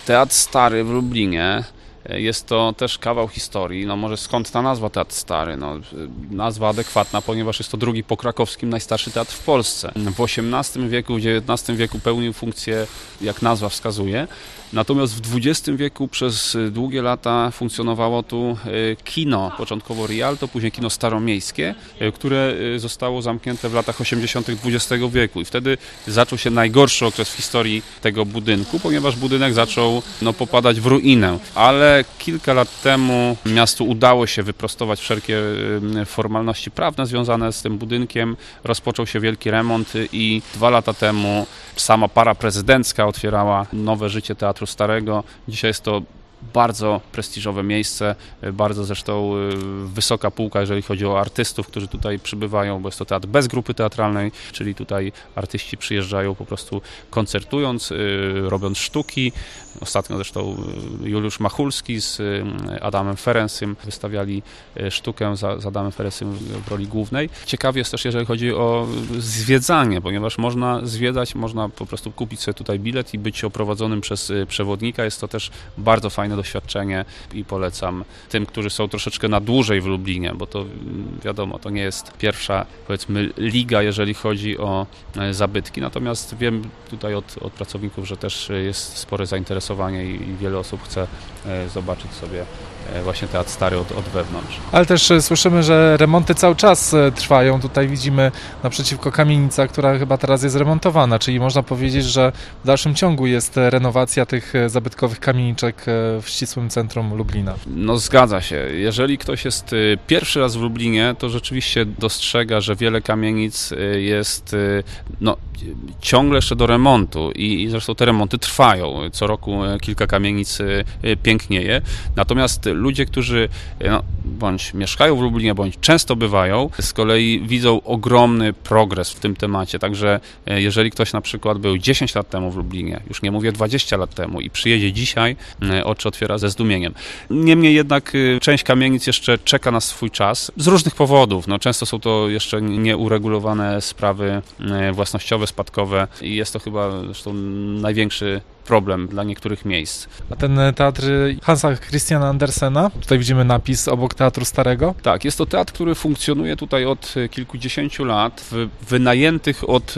Teatr Stary w Lublinie jest to też kawał historii. No może skąd ta nazwa Teatr Stary? No, nazwa adekwatna, ponieważ jest to drugi po krakowskim najstarszy teatr w Polsce. W XVIII wieku, w XIX wieku pełnił funkcję, jak nazwa wskazuje. Natomiast w XX wieku przez długie lata funkcjonowało tu kino, początkowo Rialto, później kino staromiejskie, które zostało zamknięte w latach 80. XX wieku. I wtedy zaczął się najgorszy okres w historii tego budynku, ponieważ budynek zaczął popadać w ruinę. Ale kilka lat temu miastu udało się wyprostować wszelkie formalności prawne związane z tym budynkiem. Rozpoczął się wielki remont i 2 lata temu sama para prezydencka otwierała nowe życie Teatru Starego. Dzisiaj jest to bardzo prestiżowe miejsce, bardzo zresztą wysoka półka, jeżeli chodzi o artystów, którzy tutaj przybywają, bo jest to teatr bez grupy teatralnej, czyli tutaj artyści przyjeżdżają po prostu koncertując, robiąc sztuki. Ostatnio zresztą Juliusz Machulski z Adamem Ferencym wystawiali sztukę z Adamem Ferencym w roli głównej. Ciekawie jest też, jeżeli chodzi o zwiedzanie, ponieważ można zwiedzać, można po prostu kupić sobie tutaj bilet i być oprowadzonym przez przewodnika. Jest to też bardzo fajne doświadczenie i polecam tym, którzy są troszeczkę na dłużej w Lublinie, bo to wiadomo, to nie jest pierwsza, powiedzmy, liga, jeżeli chodzi o zabytki, natomiast wiem tutaj od pracowników, że też jest spore zainteresowanie i wiele osób chce zobaczyć sobie właśnie Teatr Stary od wewnątrz. Ale też słyszymy, że remonty cały czas trwają. Tutaj widzimy naprzeciwko kamienica, która chyba teraz jest remontowana, czyli można powiedzieć, że w dalszym ciągu jest renowacja tych zabytkowych kamieniczek w ścisłym centrum Lublina. No zgadza się. Jeżeli ktoś jest pierwszy raz w Lublinie, to rzeczywiście dostrzega, że wiele kamienic jest ciągle jeszcze do remontu i zresztą te remonty trwają. Co roku kilka kamienic pięknieje. Natomiast ludzie, którzy bądź mieszkają w Lublinie, bądź często bywają, z kolei widzą ogromny progres w tym temacie. Także jeżeli ktoś na przykład był 10 lat temu w Lublinie, już nie mówię 20 lat temu i przyjedzie dzisiaj, oczy otwiera ze zdumieniem. Niemniej jednak część kamienic jeszcze czeka na swój czas z różnych powodów. Często są to jeszcze nieuregulowane sprawy własnościowe, spadkowe i jest to chyba zresztą największy problem dla niektórych miejsc. A ten teatr Hansa Christiana Andersena, tutaj widzimy napis obok Teatru Starego? Tak, jest to teatr, który funkcjonuje tutaj od kilkudziesięciu lat w wynajętych od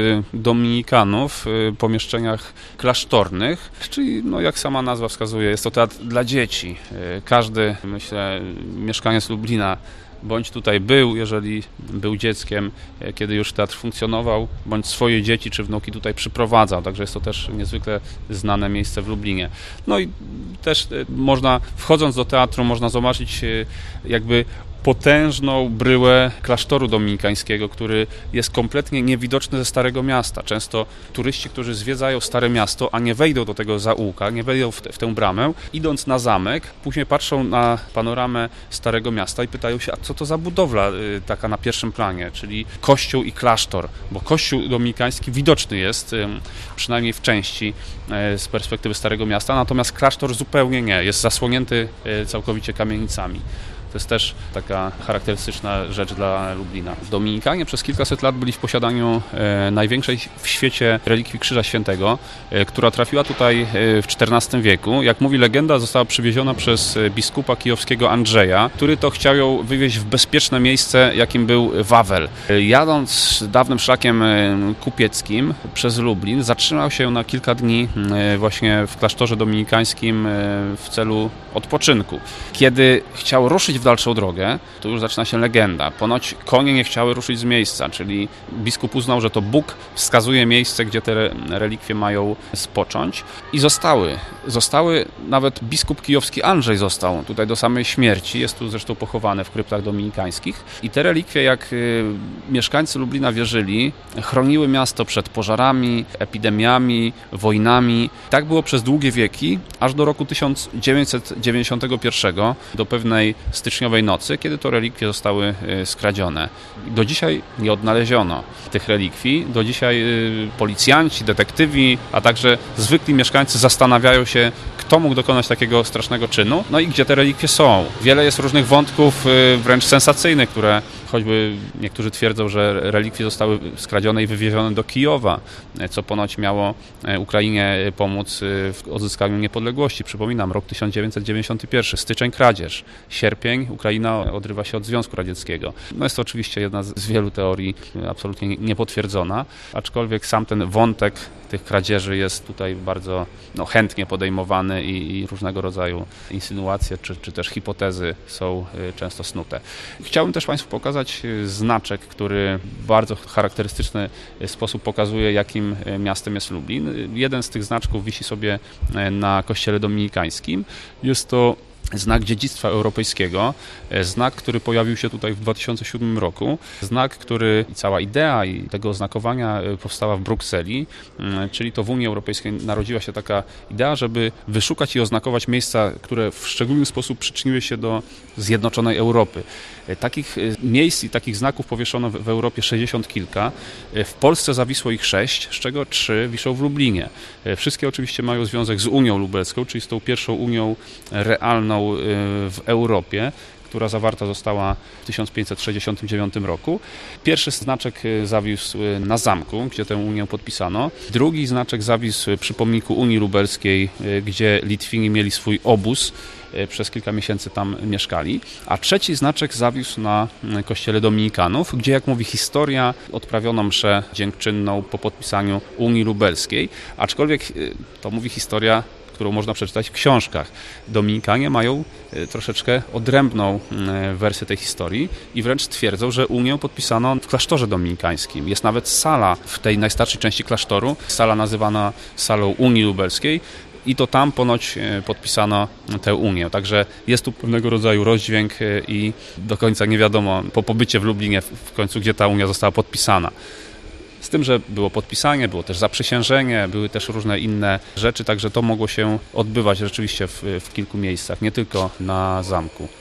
dominikanów pomieszczeniach klasztornych, czyli jak sama nazwa wskazuje, jest to teatr dla dzieci. Każdy, myślę, mieszkaniec Lublina bądź tutaj był, jeżeli był dzieckiem, kiedy już teatr funkcjonował, bądź swoje dzieci czy wnuki tutaj przyprowadzał, także jest to też niezwykle znane miejsce w Lublinie. No i też wchodząc do teatru, można zobaczyć jakby potężną bryłę klasztoru dominikańskiego, który jest kompletnie niewidoczny ze Starego Miasta. Często turyści, którzy zwiedzają Stare Miasto, a nie wejdą do tego zaułka, nie wejdą w tę bramę, idąc na zamek, później patrzą na panoramę Starego Miasta i pytają się, a co to za budowla taka na pierwszym planie, czyli kościół i klasztor, bo kościół dominikański widoczny jest, przynajmniej w części z perspektywy Starego Miasta, natomiast klasztor zupełnie nie, jest zasłonięty całkowicie kamienicami. To jest też taka charakterystyczna rzecz dla Lublina. Dominikanie przez kilkaset lat byli w posiadaniu największej w świecie relikwii Krzyża Świętego, która trafiła tutaj w XIV wieku. Jak mówi legenda, została przywieziona przez biskupa kijowskiego Andrzeja, który to chciał ją wywieźć w bezpieczne miejsce, jakim był Wawel. Jadąc dawnym szlakiem kupieckim przez Lublin, zatrzymał się na kilka dni właśnie w klasztorze dominikańskim w celu odpoczynku. Kiedy chciał ruszyć w dalszą drogę, to już zaczyna się legenda. Ponoć konie nie chciały ruszyć z miejsca, czyli biskup uznał, że to Bóg wskazuje miejsce, gdzie te relikwie mają spocząć i zostały, nawet biskup kijowski Andrzej został tutaj do samej śmierci, jest tu zresztą pochowany w kryptach dominikańskich i te relikwie, jak mieszkańcy Lublina wierzyli, chroniły miasto przed pożarami, epidemiami, wojnami. Tak było przez długie wieki, aż do roku 1991, do pewnej styczniowej nocy, kiedy to relikwie zostały skradzione. Do dzisiaj nie odnaleziono tych relikwii. Do dzisiaj policjanci, detektywi, a także zwykli mieszkańcy zastanawiają się, kto mógł dokonać takiego strasznego czynu, no i gdzie te relikwie są. Wiele jest różnych wątków wręcz sensacyjnych, które Choćby niektórzy twierdzą, że relikwie zostały skradzione i wywiezione do Kijowa, co ponoć miało Ukrainie pomóc w odzyskaniu niepodległości. Przypominam, rok 1991, styczeń kradzież, sierpień Ukraina odrywa się od Związku Radzieckiego. No jest to oczywiście jedna z wielu teorii absolutnie niepotwierdzona, aczkolwiek sam ten wątek tych kradzieży jest tutaj bardzo chętnie podejmowany i różnego rodzaju insynuacje czy też hipotezy są często snute. Chciałbym też Państwu pokazać znaczek, który w bardzo charakterystyczny sposób pokazuje, jakim miastem jest Lublin. Jeden z tych znaczków wisi sobie na kościele dominikańskim. Jest to znak dziedzictwa europejskiego, znak, który pojawił się tutaj w 2007 roku, znak, który i cała idea i tego oznakowania powstała w Brukseli, czyli to w Unii Europejskiej narodziła się taka idea, żeby wyszukać i oznakować miejsca, które w szczególny sposób przyczyniły się do zjednoczonej Europy. Takich miejsc i takich znaków powieszono w Europie 60 kilka. W Polsce zawisło ich 6, z czego 3 wiszą w Lublinie. Wszystkie oczywiście mają związek z Unią Lubelską, czyli z tą pierwszą Unią realną w Europie, która zawarta została w 1569 roku. Pierwszy znaczek zawisł na zamku, gdzie tę Unię podpisano. Drugi znaczek zawisł przy pomniku Unii Lubelskiej, gdzie Litwini mieli swój obóz. Przez kilka miesięcy tam mieszkali. A trzeci znaczek zawisł na kościele dominikanów, gdzie, jak mówi historia, odprawiono mszę dziękczynną po podpisaniu Unii Lubelskiej. Aczkolwiek to mówi historia, którą można przeczytać w książkach. Dominikanie mają troszeczkę odrębną wersję tej historii i wręcz twierdzą, że Unię podpisano w klasztorze dominikańskim. Jest nawet sala w tej najstarszej części klasztoru, sala nazywana salą Unii Lubelskiej, i to tam ponoć podpisano tę Unię. Także jest tu pewnego rodzaju rozdźwięk i do końca nie wiadomo po pobycie w Lublinie w końcu, gdzie ta Unia została podpisana. Z tym, że było podpisanie, było też zaprzysiężenie, były też różne inne rzeczy, także to mogło się odbywać rzeczywiście w kilku miejscach, nie tylko na zamku.